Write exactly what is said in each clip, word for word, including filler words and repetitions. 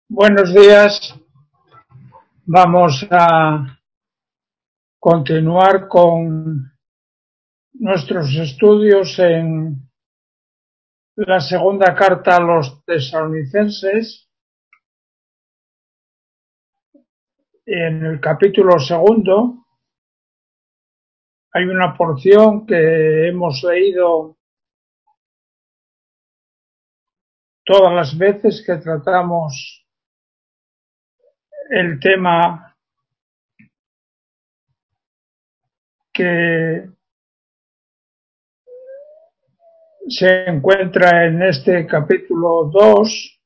Buenos días. Vamos a continuar con nuestros estudios en la segunda carta a los tesalonicenses. En el capítulo segundo hay una porción que hemos leído todas las veces que tratamos el tema que se encuentra en este capítulo dos,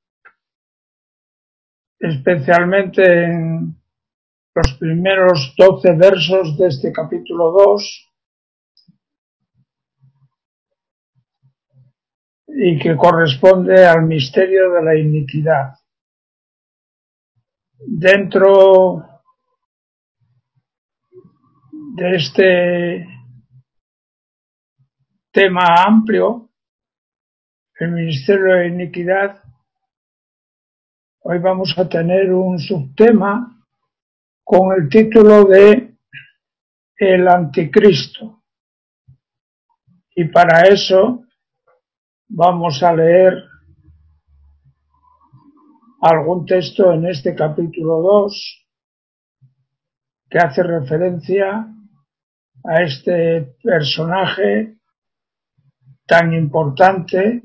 especialmente en los primeros doce versos de este capítulo dos, y que corresponde al misterio de la iniquidad. Dentro de este tema amplio, el misterio de la iniquidad, hoy vamos a tener un subtema con el título de El Anticristo. Y para eso vamos a leer algún texto en este capítulo dos que hace referencia a este personaje tan importante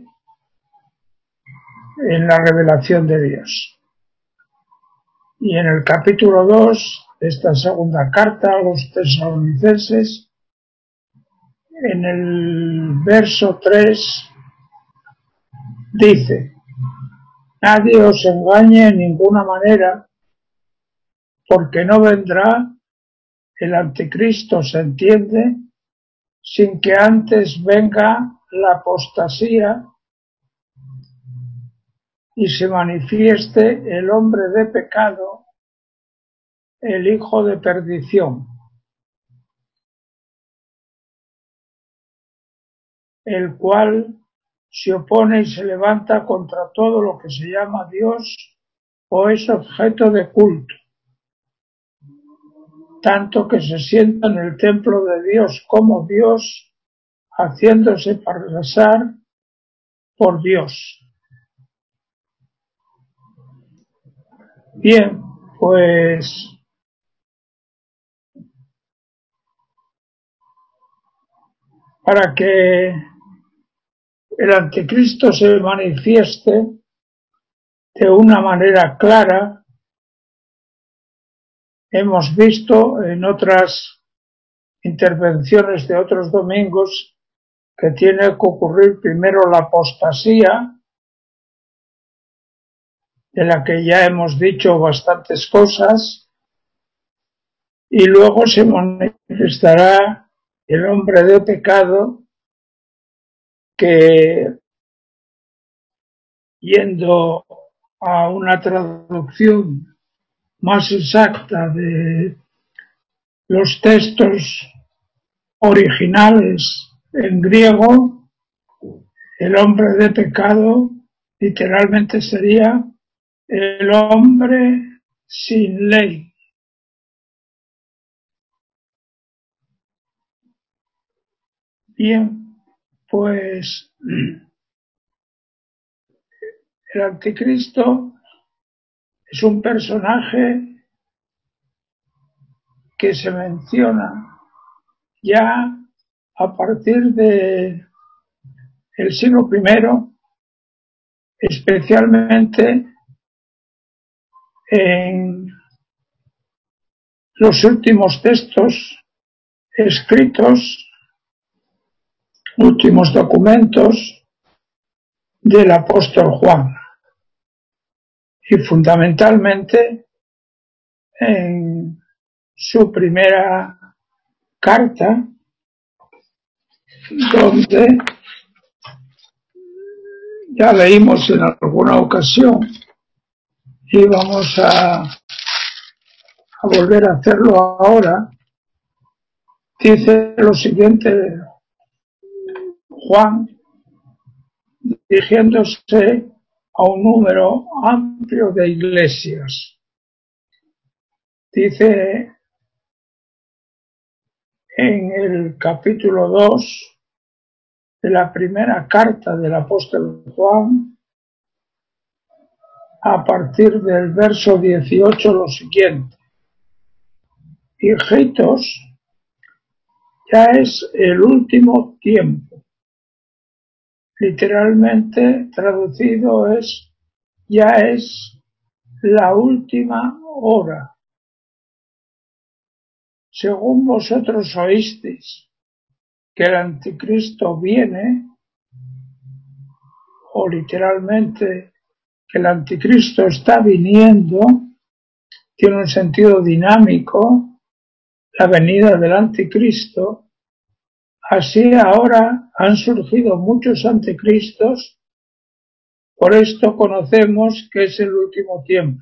en la revelación de Dios. Y en el capítulo dos, esta segunda carta a los tesalonicenses, en el verso tres, dice: nadie os engañe en ninguna manera, porque no vendrá el anticristo, se entiende, sin que antes venga la apostasía y se manifieste el hombre de pecado, el hijo de perdición, el cual se opone y se levanta contra todo lo que se llama Dios o es objeto de culto, tanto que se sienta en el templo de Dios como Dios, haciéndose pasar por Dios. Bien, pues para que el anticristo se manifieste de una manera clara, hemos visto en otras intervenciones de otros domingos que tiene que ocurrir primero la apostasía, de la que ya hemos dicho bastantes cosas, y luego se manifestará el hombre de pecado que, yendo a una traducción más exacta de los textos originales en griego, el hombre de pecado literalmente sería el hombre sin ley. Bien, pues el anticristo es un personaje que se menciona ya a partir de el siglo primero, especialmente en los últimos textos escritos, últimos documentos del apóstol Juan, y fundamentalmente en su primera carta, donde ya leímos en alguna ocasión y vamos a, a volver a hacerlo ahora. Dice lo siguiente Juan, dirigiéndose a un número amplio de iglesias. Dice en el capítulo dos de la primera carta del apóstol Juan, a partir del verso dieciocho, lo siguiente: hijitos, ya es el último tiempo. Literalmente traducido es: ya es la última hora. Según vosotros oísteis que el anticristo viene, o literalmente que el anticristo está viniendo, tiene un sentido dinámico, la venida del anticristo. Así ahora han surgido muchos anticristos, por esto conocemos que es el último tiempo,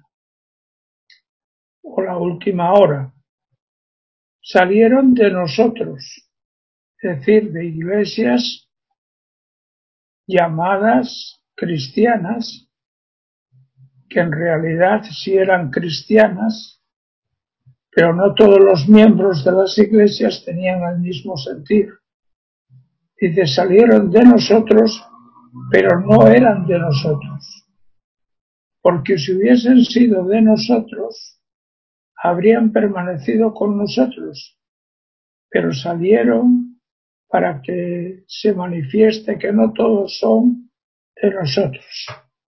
o la última hora. Salieron de nosotros, es decir, de iglesias llamadas cristianas, que en realidad sí eran cristianas, pero no todos los miembros de las iglesias tenían el mismo sentir. Dice, salieron de nosotros, pero no eran de nosotros. Porque si hubiesen sido de nosotros, habrían permanecido con nosotros, pero salieron para que se manifieste que no todos son de nosotros.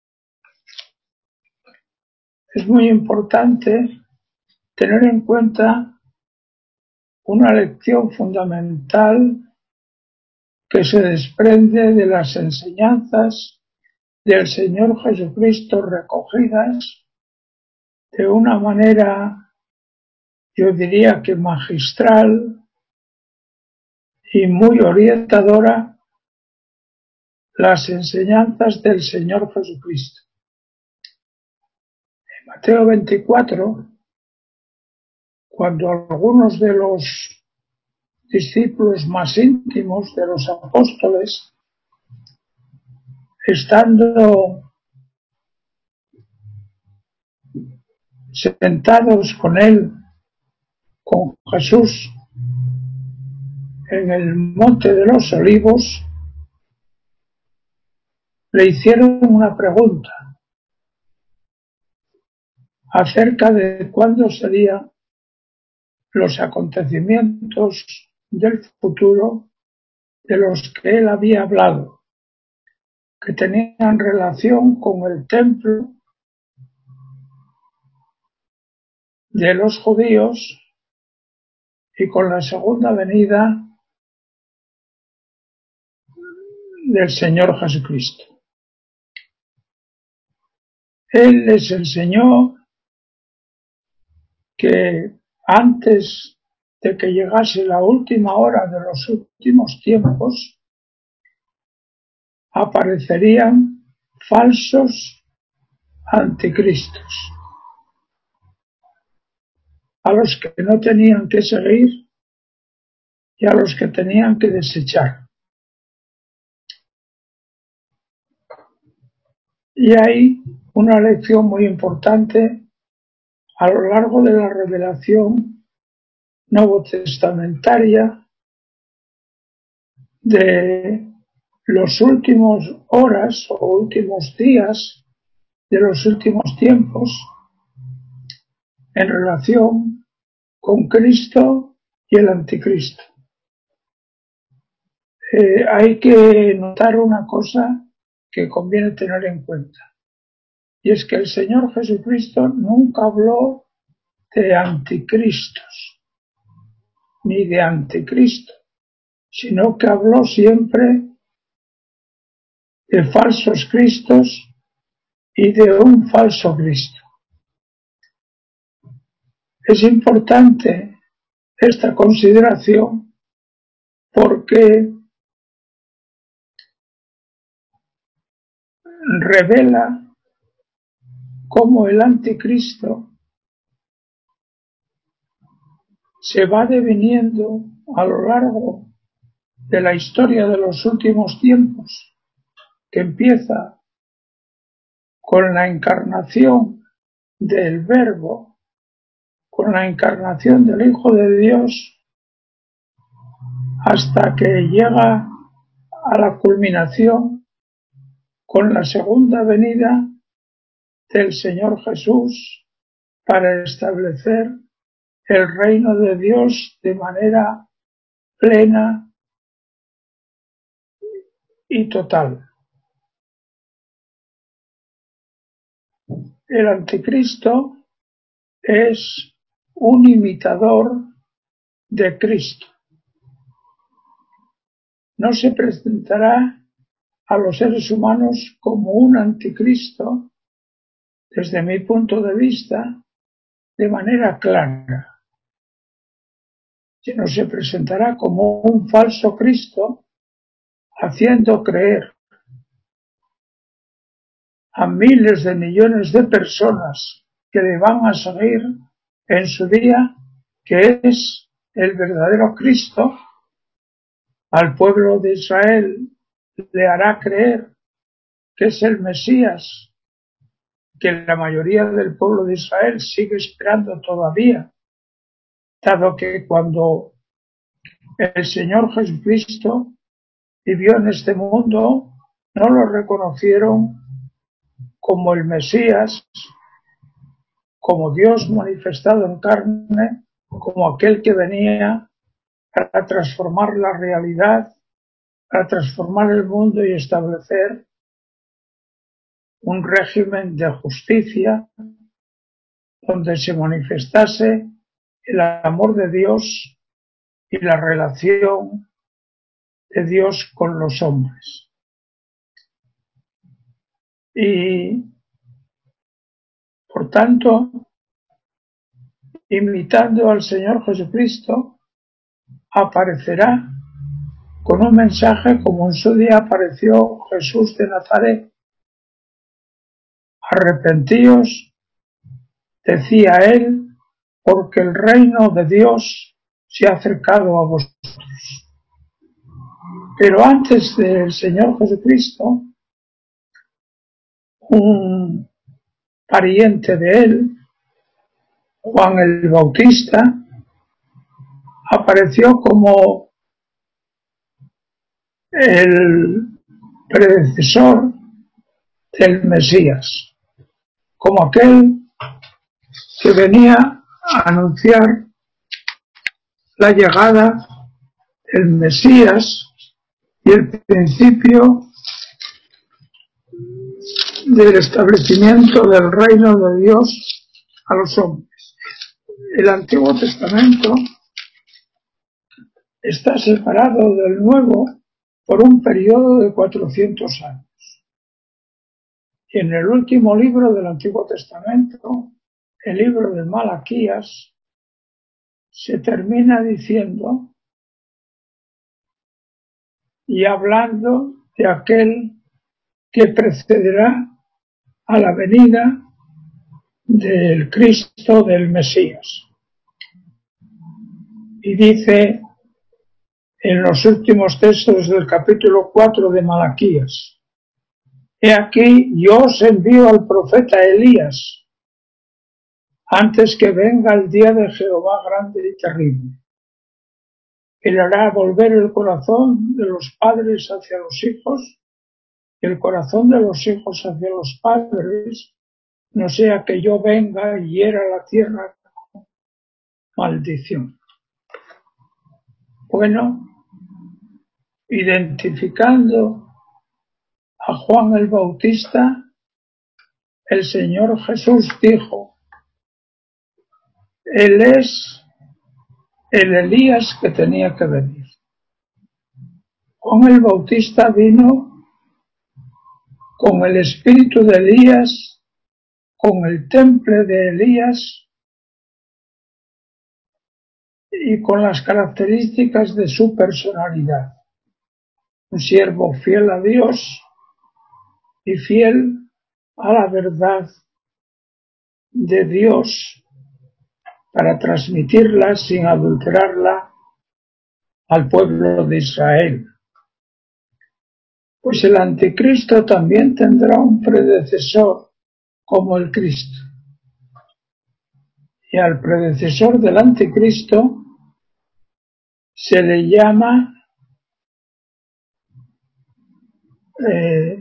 Es muy importante tener en cuenta una lección fundamental que se desprende de las enseñanzas del Señor Jesucristo recogidas de una manera, yo diría que magistral y muy orientadora, las enseñanzas del Señor Jesucristo. En Mateo veinticuatro, cuando algunos de los discípulos más íntimos de los apóstoles, estando sentados con él, con Jesús, en el Monte de los Olivos, le hicieron una pregunta acerca de cuándo serían los acontecimientos del futuro de los que él había hablado, que tenían relación con el templo de los judíos y con la segunda venida del Señor Jesucristo. Él les enseñó que antes de que llegase la última hora de los últimos tiempos, aparecerían falsos anticristos, a los que no tenían que seguir y a los que tenían que desechar. Y hay una lección muy importante a lo largo de la revelación novotestamentaria de los últimos horas o últimos días de los últimos tiempos en relación con Cristo y el anticristo. Eh, hay que notar una cosa que conviene tener en cuenta, y es que el Señor Jesucristo nunca habló de anticristos ni de anticristo, sino que habló siempre de falsos cristos y de un falso Cristo. Es importante esta consideración porque revela cómo el anticristo se va deviniendo a lo largo de la historia de los últimos tiempos, que empieza con la encarnación del Verbo, con la encarnación del Hijo de Dios, hasta que llega a la culminación con la segunda venida del Señor Jesús para establecer el reino de Dios de manera plena y total. El anticristo es un imitador de Cristo. No se presentará a los seres humanos como un anticristo, desde mi punto de vista, de manera clara, sino se presentará como un falso Cristo, haciendo creer a miles de millones de personas que le van a seguir en su día que es el verdadero Cristo. Al pueblo de Israel le hará creer que es el Mesías, que la mayoría del pueblo de Israel sigue esperando todavía, dado que cuando el Señor Jesucristo vivió en este mundo no lo reconocieron como el Mesías, como Dios manifestado en carne, como aquel que venía para transformar la realidad, para transformar el mundo y establecer un régimen de justicia donde se manifestase el amor de Dios y la relación de Dios con los hombres. Y, por tanto, imitando al Señor Jesucristo, aparecerá con un mensaje como en su día apareció Jesús de Nazaret. Arrepentíos, decía él, porque el reino de Dios se ha acercado a vosotros. Pero antes del Señor Jesucristo, un pariente de él, Juan el Bautista, apareció como el predecesor del Mesías, como aquel que venía a anunciar la llegada del Mesías y el principio del establecimiento del reino de Dios a los hombres. El Antiguo Testamento está separado del Nuevo por un periodo de cuatrocientos años. Y en el último libro del Antiguo Testamento, el libro de Malaquías, se termina diciendo y hablando de aquel que precederá a la venida del Cristo, del Mesías. Y dice en los últimos textos del capítulo cuatro de Malaquías: he aquí, yo os envío al profeta Elías, antes que venga el día de Jehová grande y terrible. Él hará volver el corazón de los padres hacia los hijos, y el corazón de los hijos hacia los padres, no sea que yo venga y hiera la tierra con maldición. Bueno, identificando a Juan el Bautista, el Señor Jesús dijo: Él es el Elías que tenía que venir. Juan el Bautista vino con el espíritu de Elías, con el temple de Elías y con las características de su personalidad. Un siervo fiel a Dios y fiel a la verdad de Dios para transmitirla sin adulterarla al pueblo de Israel. Pues el anticristo también tendrá un predecesor como el Cristo. Y al predecesor del anticristo se le llama eh,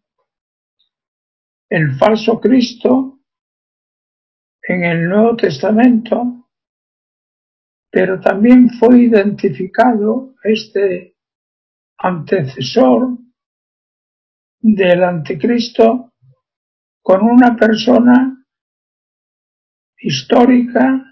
el falso Cristo en el Nuevo Testamento, pero también fue identificado este antecesor del anticristo con una persona histórica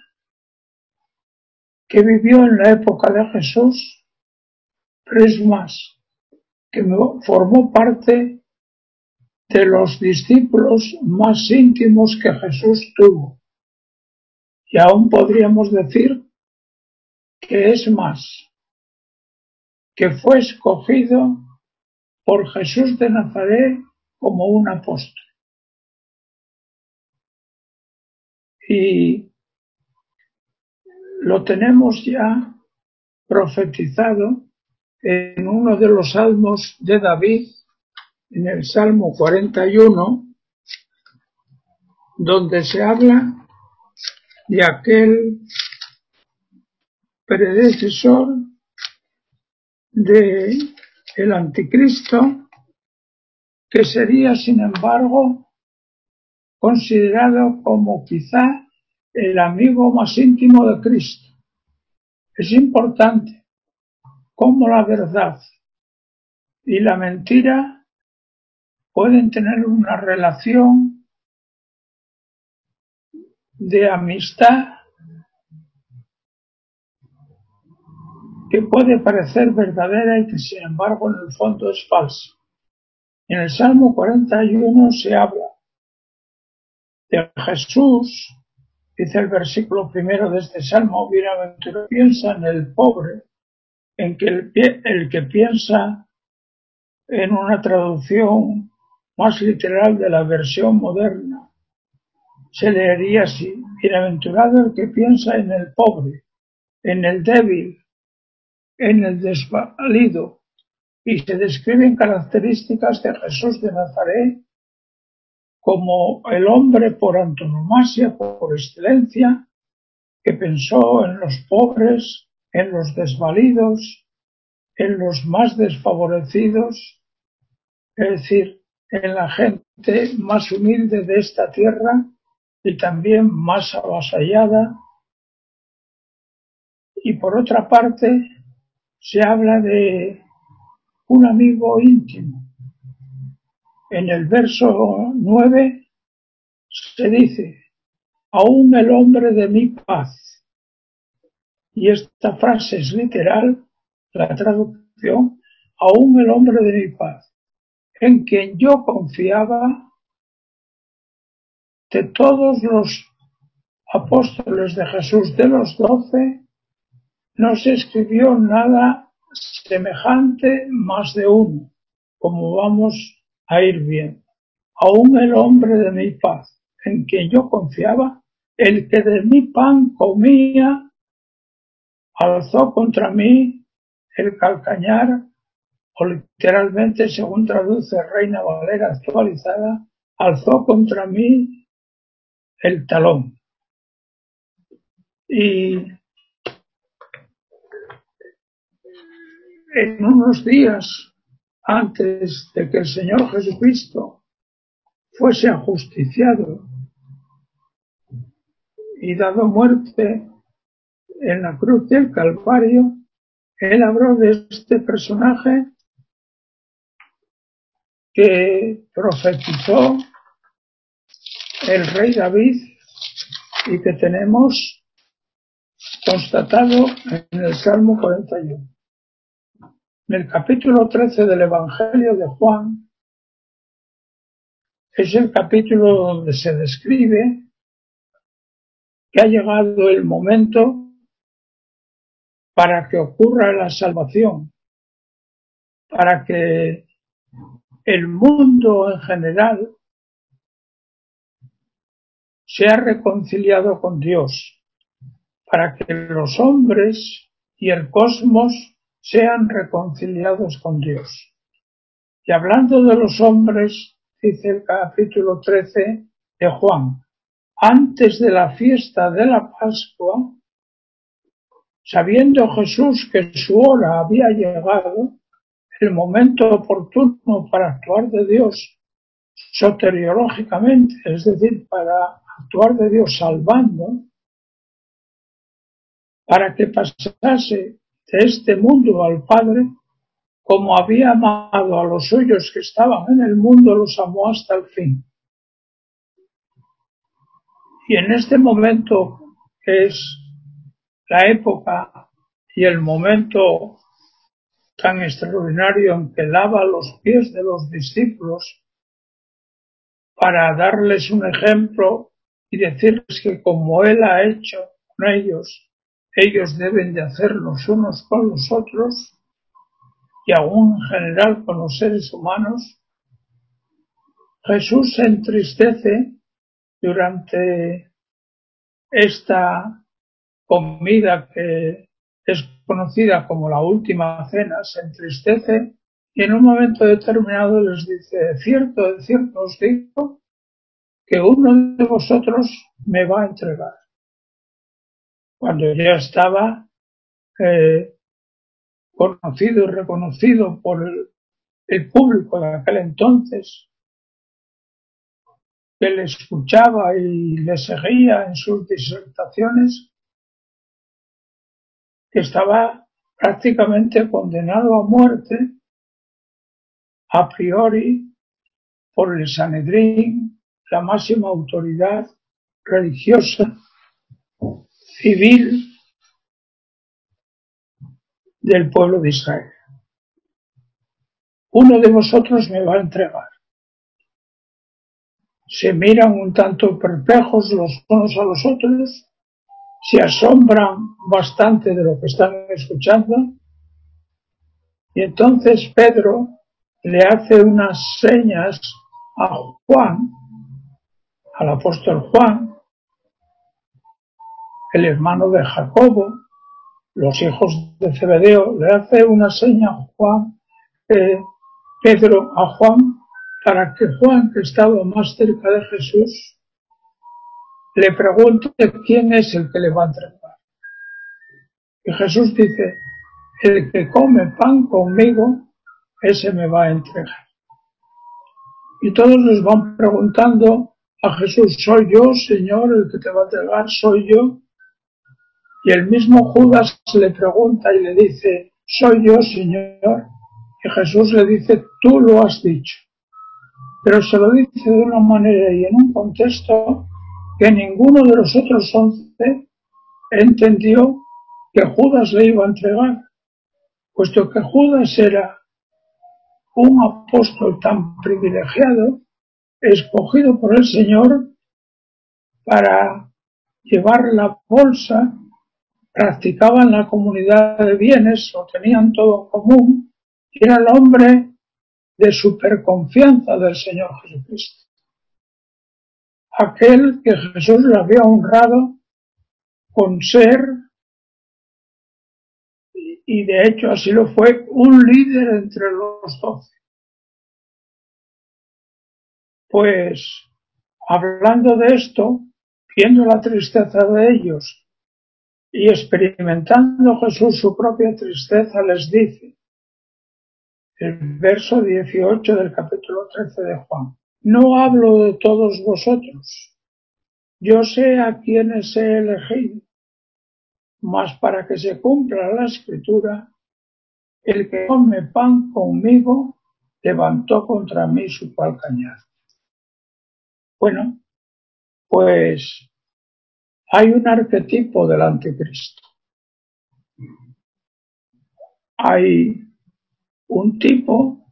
que vivió en la época de Jesús, pero es más, que formó parte de los discípulos más íntimos que Jesús tuvo. Y aún podríamos decir que es más, que fue escogido por Jesús de Nazaret como un apóstol. Y lo tenemos ya profetizado en uno de los salmos de David, en el Salmo cuarenta y uno, donde se habla de aquel predecesor de el anticristo, que sería, sin embargo, considerado como quizá el amigo más íntimo de Cristo. Es importante cómo la verdad y la mentira pueden tener una relación de amistad que puede parecer verdadera y que sin embargo en el fondo es falsa. En el Salmo cuarenta y uno se habla de Jesús, dice el versículo primero de este Salmo: bienaventurado piensa en el pobre, en que el, el que piensa en una traducción más literal de la versión moderna, se leería así: bienaventurado el que piensa en el pobre, en el débil, en el desvalido. Y se describen características de Jesús de Nazaret como el hombre por antonomasia, por excelencia, que pensó en los pobres, en los desvalidos, en los más desfavorecidos, es decir, en la gente más humilde de esta tierra y también más avasallada. Y por otra parte, se habla de un amigo íntimo. En el verso nueve se dice: aún el hombre de mi paz. Y esta frase es literal, la traducción: aún el hombre de mi paz, en quien yo confiaba. De todos los apóstoles de Jesús, de los doce, no se escribió nada semejante más de uno, como vamos a ir viendo. Aún el hombre de mi paz, en quien yo confiaba, el que de mi pan comía, alzó contra mí el calcañar, o literalmente, según traduce Reina Valera actualizada, alzó contra mí el talón. Y en unos días antes de que el Señor Jesucristo fuese ajusticiado y dado muerte en la cruz del Calvario, él habló de este personaje que profetizó el rey David y que tenemos constatado en el Salmo cuarenta y uno. En el capítulo trece del Evangelio de Juan es el capítulo donde se describe que ha llegado el momento para que ocurra la salvación, para que el mundo en general sea reconciliado con Dios, para que los hombres y el cosmos sean reconciliados con Dios. Y hablando de los hombres, dice el capítulo trece, de Juan, antes de la fiesta de la Pascua, sabiendo Jesús que su hora había llegado, el momento oportuno para actuar de Dios soteriológicamente, es decir, para actuar de Dios salvando, para que pasase de este mundo al Padre, como había amado a los suyos que estaban en el mundo, los amó hasta el fin. Y en este momento, que es la época y el momento tan extraordinario en que lava los pies de los discípulos para darles un ejemplo y decirles que como Él ha hecho con ellos, ellos deben de hacer los unos con los otros y aún en general con los seres humanos, Jesús se entristece durante esta comida que es conocida como la última cena, se entristece y en un momento determinado les dice: de cierto, de cierto os digo que uno de vosotros me va a entregar. Cuando ya estaba eh, conocido y reconocido por el, el público de aquel entonces, que le escuchaba y le seguía en sus disertaciones, que estaba prácticamente condenado a muerte a priori por el Sanedrín, la máxima autoridad religiosa, civil del pueblo de Israel. Uno de vosotros me va a entregar. Se miran un tanto perplejos los unos a los otros, se asombran bastante de lo que están escuchando, y entonces Pedro le hace unas señas a Juan, al apóstol Juan, el hermano de Jacobo, los hijos de Zebedeo, le hace una seña a Juan, eh, Pedro a Juan, para que Juan, que estaba más cerca de Jesús, le pregunte quién es el que le va a entregar. Y Jesús dice: el que come pan conmigo, ese me va a entregar. Y todos les van preguntando a Jesús: ¿soy yo, Señor, el que te va a entregar? ¿Soy yo? Y el mismo Judas le pregunta y le dice: ¿soy yo, Señor? Y Jesús le dice: tú lo has dicho. Pero se lo dice de una manera y en un contexto que ninguno de los otros once entendió que Judas le iba a entregar, puesto que Judas era un apóstol tan privilegiado, escogido por el Señor para llevar la bolsa, practicaban la comunidad de bienes, lo tenían todo en común, y era el hombre de superconfianza del Señor Jesucristo. Aquel que Jesús le había honrado con ser, y de hecho así lo fue, un líder entre los doce. Pues, hablando de esto, viendo la tristeza de ellos y experimentando Jesús su propia tristeza, les dice, el verso dieciocho del capítulo trece de Juan: no hablo de todos vosotros, yo sé a quienes he elegido, mas para que se cumpla la escritura, el que come pan conmigo levantó contra mí su calcañar. Bueno, pues hay un arquetipo del anticristo. Hay un tipo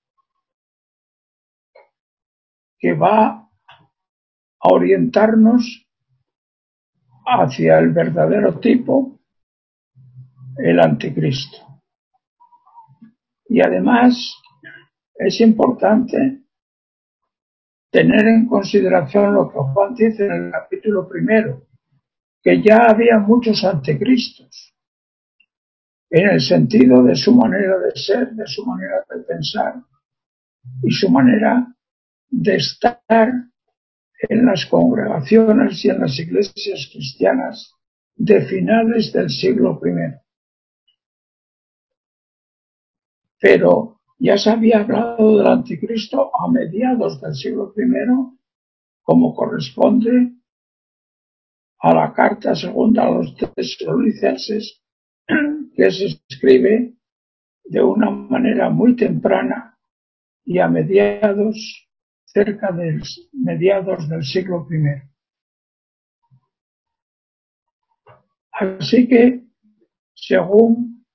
que va a orientarnos hacia el verdadero tipo, el anticristo. Y además es importante tener en consideración lo que Juan dice en el capítulo primero, que ya había muchos anticristos, en el sentido de su manera de ser, de su manera de pensar y su manera de estar en las congregaciones y en las iglesias cristianas de finales del siglo primero. Pero ya se había hablado del anticristo a mediados del siglo primero, como corresponde a la carta segunda a los tesalonicenses, que se escribe de una manera muy temprana y a mediados, cerca de mediados del siglo primero. Así que, según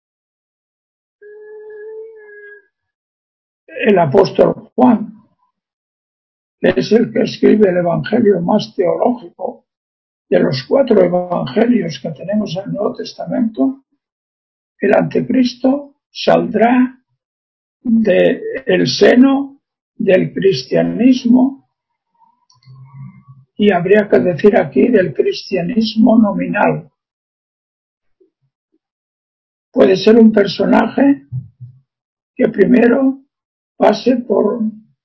el apóstol Juan, que es el que escribe el evangelio más teológico de los cuatro evangelios que tenemos en el Nuevo Testamento, el anticristo saldrá del seno del cristianismo, y habría que decir aquí del cristianismo nominal. Puede ser un personaje que primero pase por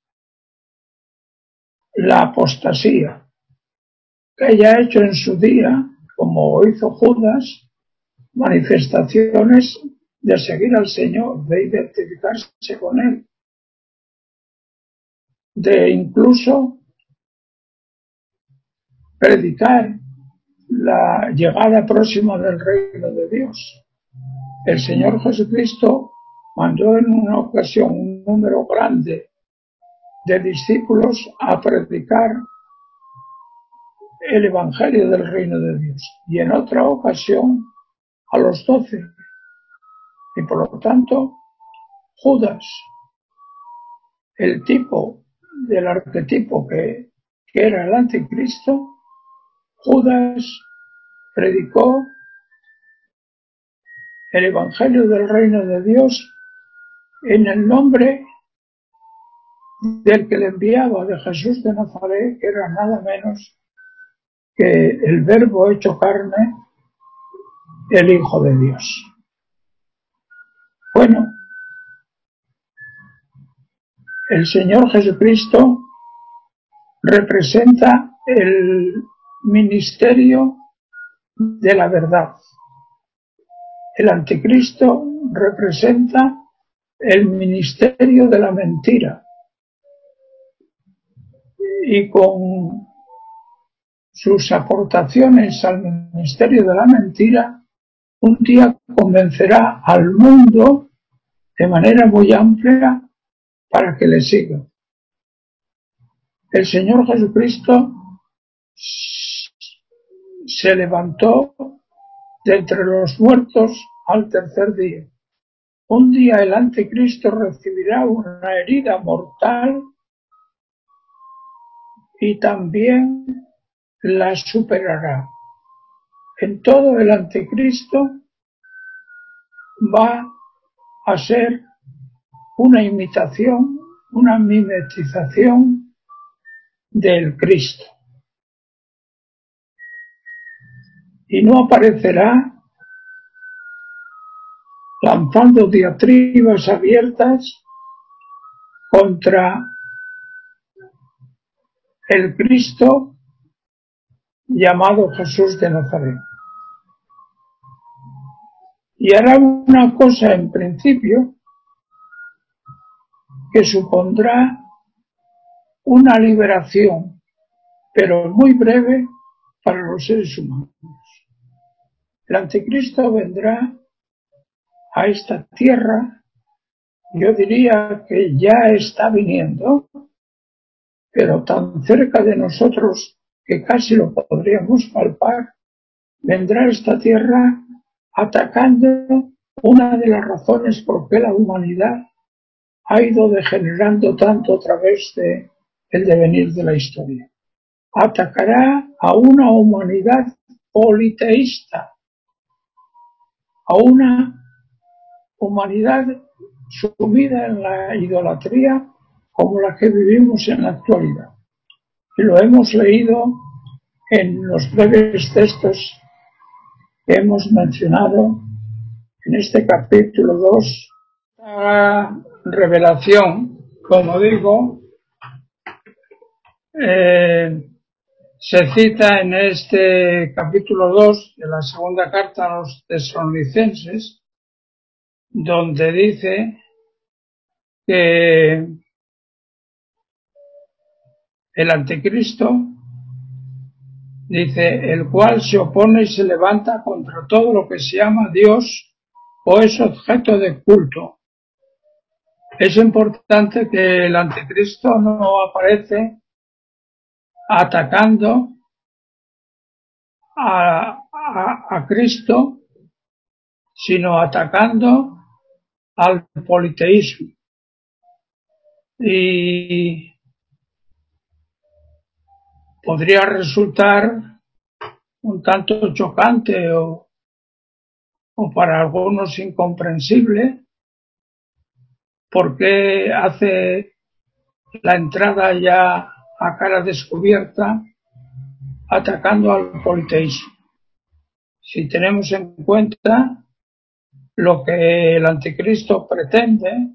la apostasía, que haya hecho en su día, como hizo Judas, manifestaciones de seguir al Señor, de identificarse con Él, de incluso predicar la llegada próxima del reino de Dios. El Señor Jesucristo mandó en una ocasión un número grande de discípulos a predicar el Evangelio del reino de Dios, y en otra ocasión a los doce. Y por lo tanto, Judas, el tipo del arquetipo que, que era el anticristo, Judas predicó el Evangelio del reino de Dios en el nombre del que le enviaba, de Jesús de Nazaret, que era nada menos que el Verbo hecho carne, el Hijo de Dios. Bueno, el Señor Jesucristo representa el ministerio de la verdad. El anticristo representa el ministerio de la mentira. Y con sus aportaciones al ministerio de la mentira, un día convencerá al mundo de manera muy amplia para que le siga. El Señor Jesucristo se levantó de entre los muertos al tercer día. Un día el anticristo recibirá una herida mortal y también la superará. En todo, el anticristo va a ser una imitación, una mimetización del Cristo. Y no aparecerá lanzando diatribas abiertas contra el Cristo llamado Jesús de Nazaret. Y hará una cosa en principio que supondrá una liberación, pero muy breve para los seres humanos. El anticristo vendrá a esta tierra, yo diría que ya está viniendo, pero tan cerca de nosotros que casi lo podríamos palpar. Vendrá a esta tierra atacando una de las razones por qué la humanidad ha ido degenerando tanto a través de el devenir de la historia. Atacará a una humanidad politeísta, a una humanidad sumida en la idolatría como la que vivimos en la actualidad. Y lo hemos leído en los breves textos que hemos mencionado en este capítulo dos. La revelación, como digo, eh, se cita en este capítulo dos de la segunda carta a los tesalonicenses, donde dice que el anticristo, dice, el cual se opone y se levanta contra todo lo que se llama Dios o es objeto de culto. Es importante que el anticristo no aparece atacando a, a, a Cristo, sino atacando al politeísmo. Y podría resultar un tanto chocante o, o para algunos incomprensible, porque hace la entrada ya a cara descubierta atacando al politeísmo. Si tenemos en cuenta lo que el anticristo pretende,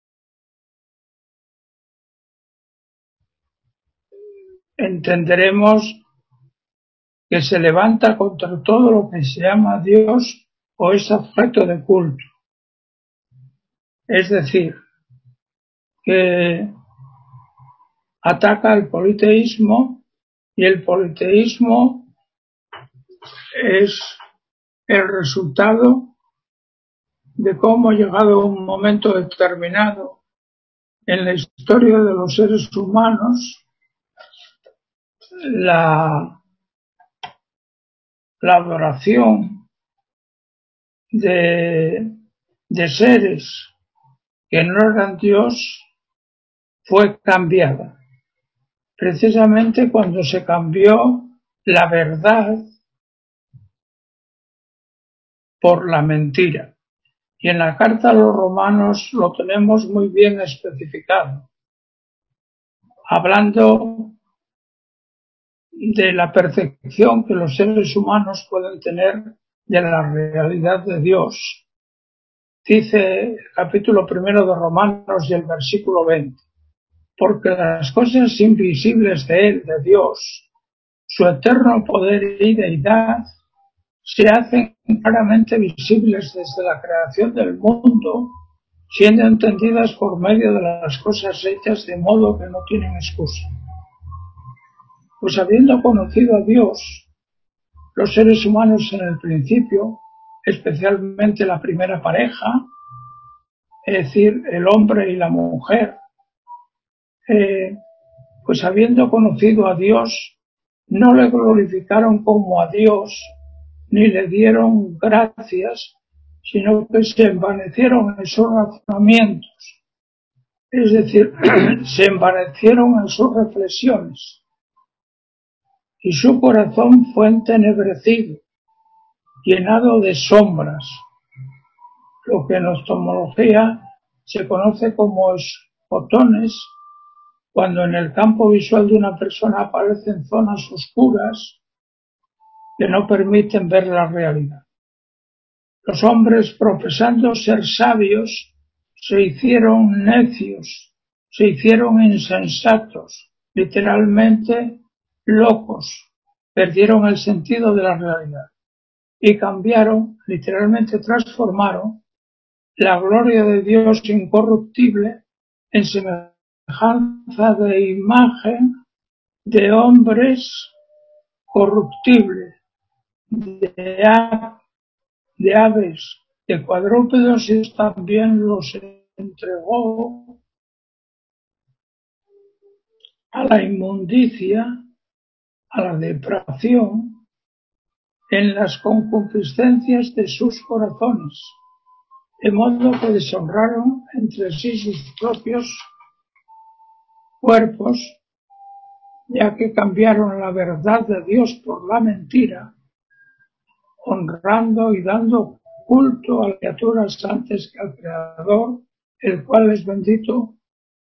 entenderemos que se levanta contra todo lo que se llama Dios o es objeto de culto. Es decir, que ataca al politeísmo y el politeísmo es el resultado de cómo, llegado a un momento determinado en la historia de los seres humanos, la, la adoración de, de seres que no eran Dios fue cambiada. Precisamente cuando se cambió la verdad por la mentira. Y en la carta a los romanos lo tenemos muy bien especificado, hablando de la percepción que los seres humanos pueden tener de la realidad de Dios. Dice el capítulo primero de Romanos y el versículo veinte, porque las cosas invisibles de Él, de Dios, su eterno poder y deidad, se hacen claramente visibles desde la creación del mundo, siendo entendidas por medio de las cosas hechas, de modo que no tienen excusa. Pues habiendo conocido a Dios, los seres humanos en el principio, especialmente la primera pareja, es decir, el hombre y la mujer, eh, pues habiendo conocido a Dios, no le glorificaron como a Dios, ni le dieron gracias, sino que se envanecieron en sus razonamientos, es decir, se envanecieron en sus reflexiones, y su corazón fue entenebrecido, llenado de sombras, lo que en oftalmología se conoce como fotones, cuando en el campo visual de una persona aparecen zonas oscuras que no permiten ver la realidad. Los hombres, profesando ser sabios, se hicieron necios, se hicieron insensatos, literalmente locos, perdieron el sentido de la realidad y cambiaron, literalmente transformaron, la gloria de Dios incorruptible en semejanza de imagen de hombres corruptibles, de, a, de aves, de cuadrúpedos, y también los entregó a la inmundicia, a la depravación, en las concupiscencias de sus corazones, de modo que deshonraron entre sí sus propios cuerpos, ya que cambiaron la verdad de Dios por la mentira, honrando y dando culto a criaturas antes que al Creador, el cual es bendito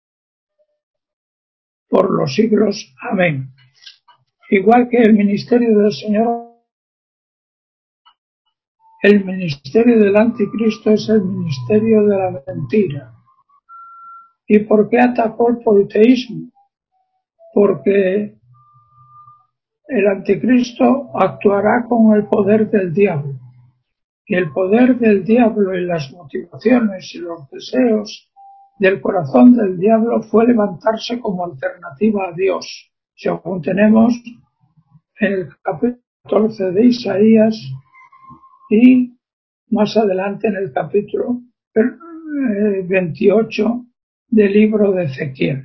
por los siglos. Amén. Igual que el ministerio del Señor, el ministerio del anticristo es el ministerio de la mentira. ¿Y por qué atacó el politeísmo? Porque el anticristo actuará con el poder del diablo. Y el poder del diablo y las motivaciones y los deseos del corazón del diablo fue levantarse como alternativa a Dios, según tenemos en el capítulo catorce de Isaías y más adelante en el capítulo veintiocho del libro de Ezequiel.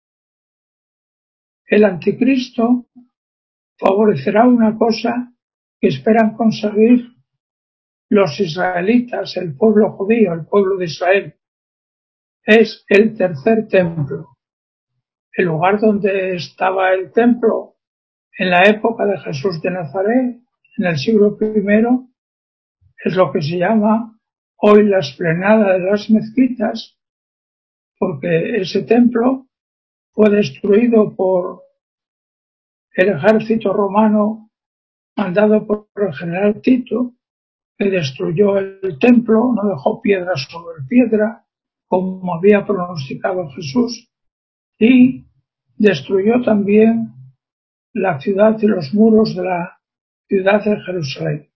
El anticristo favorecerá una cosa que esperan conseguir los israelitas, el pueblo judío, el pueblo de Israel. Es el tercer templo. El lugar donde estaba el templo en la época de Jesús de Nazaret, en el siglo primero, es lo que se llama hoy la Esplanada de las Mezquitas, porque ese templo fue destruido por el ejército romano mandado por el general Tito, que destruyó el templo, no dejó piedra sobre piedra, como había pronosticado Jesús, y destruyó también la ciudad y los muros de la ciudad de Jerusalén.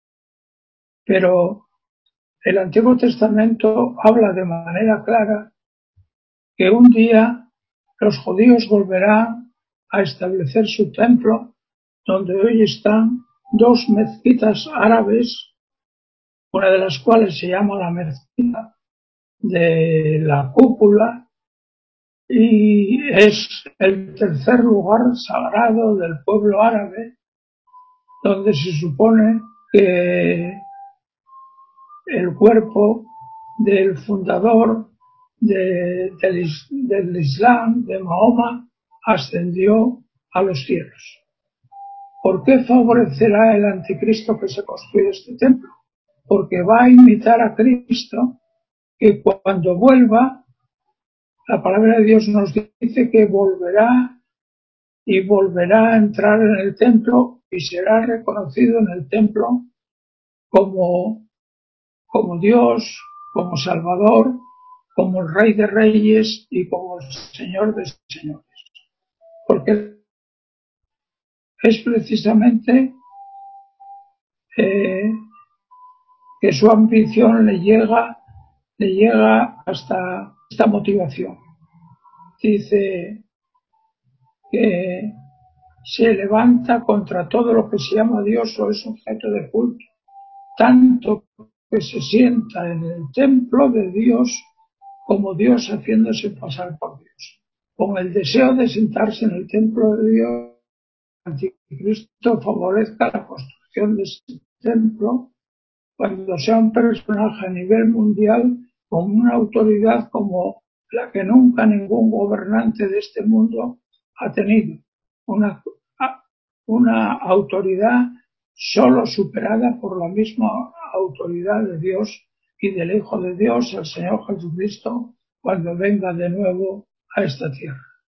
Pero el Antiguo Testamento habla de manera clara que un día los judíos volverán a establecer su templo, donde hoy están dos mezquitas árabes, una de las cuales se llama la mezquita de la cúpula y es el tercer lugar sagrado del pueblo árabe, donde se supone que el cuerpo del fundador de, del, del Islam, de Mahoma, ascendió a los cielos. ¿Por qué favorecerá el anticristo que se construya este templo? Porque va a imitar a Cristo, que cuando vuelva, la palabra de Dios nos dice que volverá y volverá a entrar en el templo y será reconocido en el templo como, como Dios, como Salvador, como el Rey de Reyes y como el Señor de Señores. Porque es precisamente eh, que su ambición le llega, le llega hasta esta motivación. Dice que se levanta contra todo lo que se llama Dios o es objeto de culto, tanto que se sienta en el templo de Dios como Dios haciéndose pasar por Dios. Con el deseo de sentarse en el templo de Dios, el anticristo favorezca la construcción de ese templo cuando sea un personaje a nivel mundial con una autoridad como la que nunca ningún gobernante de este mundo ha tenido. Una, una autoridad solo superada por la misma autoridad de Dios y del Hijo de Dios, el Señor Jesucristo, cuando venga de nuevo a esta tierra.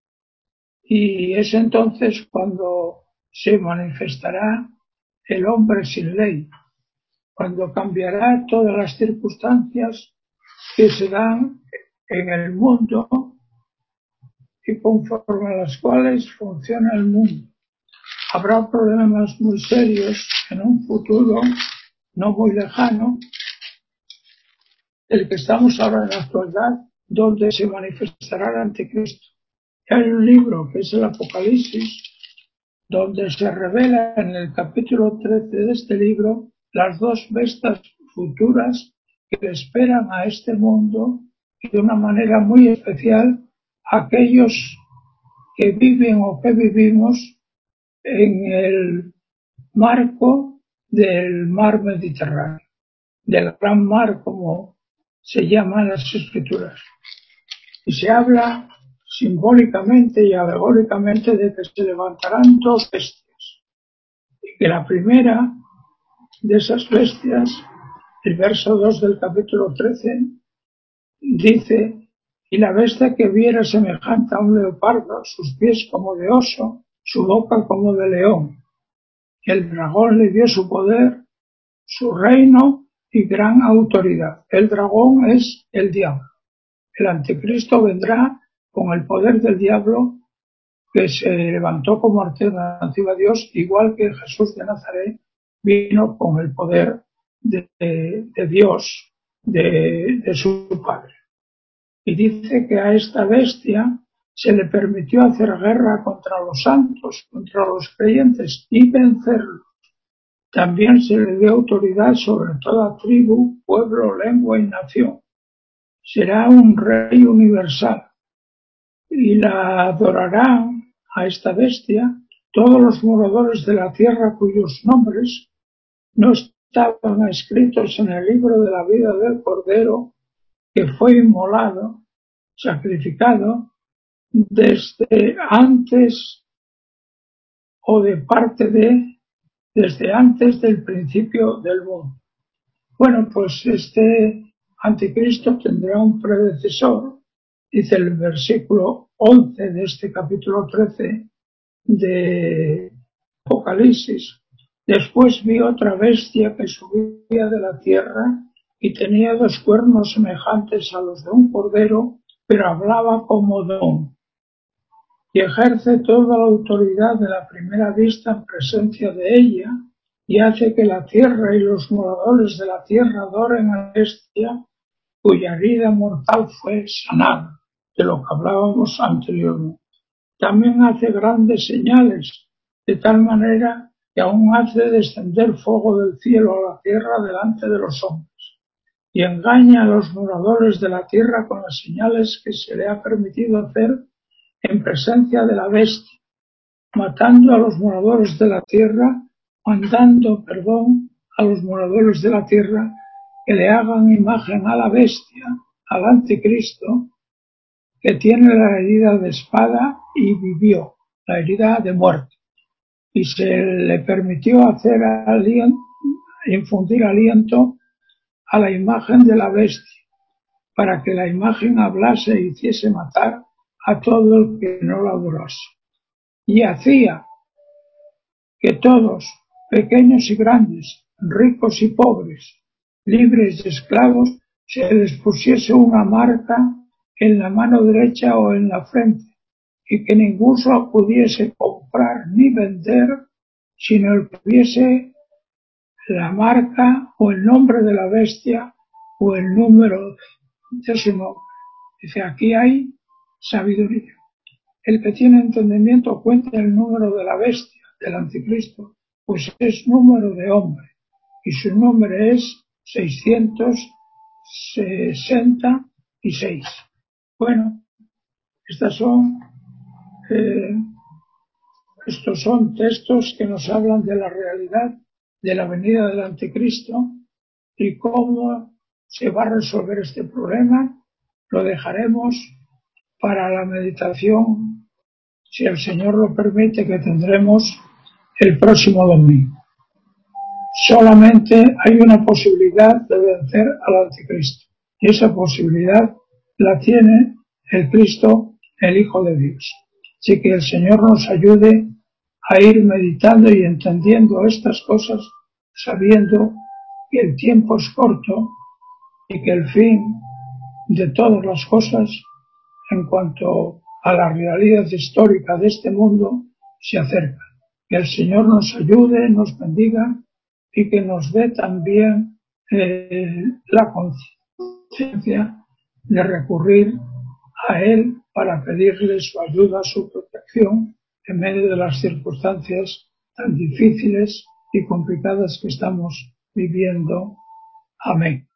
Y es entonces cuando se manifestará el hombre sin ley, cuando cambiará todas las circunstancias que se dan en el mundo y conforme a las cuales funciona el mundo. Habrá problemas muy serios en un futuro no muy lejano, el que estamos ahora en la actualidad, donde se manifestará el anticristo. Hay un libro que es el Apocalipsis, donde se revela en el capítulo trece de este libro las dos bestias futuras que esperan a este mundo y de una manera muy especial a aquellos que viven o que vivimos en el marco del mar Mediterráneo, del gran mar como se llaman las escrituras. Y se habla simbólicamente y alegóricamente de que se levantarán dos bestias y que la primera de esas bestias, el verso dos del capítulo trece, dice: y la bestia que viera semejante a un leopardo, sus pies como de oso, su boca como de león. Y el dragón le dio su poder, su reino y gran autoridad. El dragón es el diablo. El anticristo vendrá con el poder del diablo que se levantó como alternativa a Dios, igual que Jesús de Nazaret vino con el poder de, de, de Dios, de, de su Padre. Y dice que a esta bestia se le permitió hacer guerra contra los santos, contra los creyentes y vencerlos. También se le dio autoridad sobre toda tribu, pueblo, lengua y nación. Será un rey universal y la adorarán a esta bestia todos los moradores de la tierra cuyos nombres no estaban escritos en el libro de la vida del Cordero que fue inmolado, sacrificado desde antes o de parte de, desde antes del principio del mundo. Bueno, pues este anticristo tendrá un predecesor, dice el versículo once de este capítulo trece de Apocalipsis. Después vi otra bestia que subía de la tierra y tenía dos cuernos semejantes a los de un cordero, pero hablaba como don. Y ejerce toda la autoridad de la primera vista en presencia de ella, y hace que la tierra y los moradores de la tierra adoren a la bestia, cuya herida mortal fue sanada, de lo que hablábamos anteriormente. También hace grandes señales, de tal manera que aún hace descender fuego del cielo a la tierra delante de los hombres, y engaña a los moradores de la tierra con las señales que se le ha permitido hacer en presencia de la bestia, matando a los moradores de la tierra, mandando perdón a los moradores de la tierra que le hagan imagen a la bestia, al anticristo, que tiene la herida de espada y vivió, la herida de muerte, y se le permitió hacer aliento, infundir aliento a la imagen de la bestia, para que la imagen hablase e hiciese matar a todo el que no la adorase. Y hacía que todos, pequeños y grandes, ricos y pobres, libres y esclavos, se les pusiese una marca en la mano derecha o en la frente, y que ninguno pudiese comprar ni vender, sino el que tuviese la marca o el nombre de la bestia o el número de su nombre. Dice, aquí hay sabiduría. El que tiene entendimiento cuenta el número de la bestia, del anticristo, pues es número de hombre, y su nombre es seiscientos sesenta y seis. Bueno, estas son, eh, estos son textos que nos hablan de la realidad de la venida del anticristo y cómo se va a resolver este problema. Lo dejaremos para la meditación, si el Señor lo permite, que tendremos el próximo domingo. Solamente hay una posibilidad de vencer al anticristo, y esa posibilidad la tiene el Cristo, el Hijo de Dios. Así que el Señor nos ayude a ir meditando y entendiendo estas cosas, sabiendo que el tiempo es corto y que el fin de todas las cosas en cuanto a la realidad histórica de este mundo se acerca. Que el Señor nos ayude, nos bendiga y que nos dé también eh, la conciencia de recurrir a Él para pedirle su ayuda, su protección en medio de las circunstancias tan difíciles y complicadas que estamos viviendo. Amén.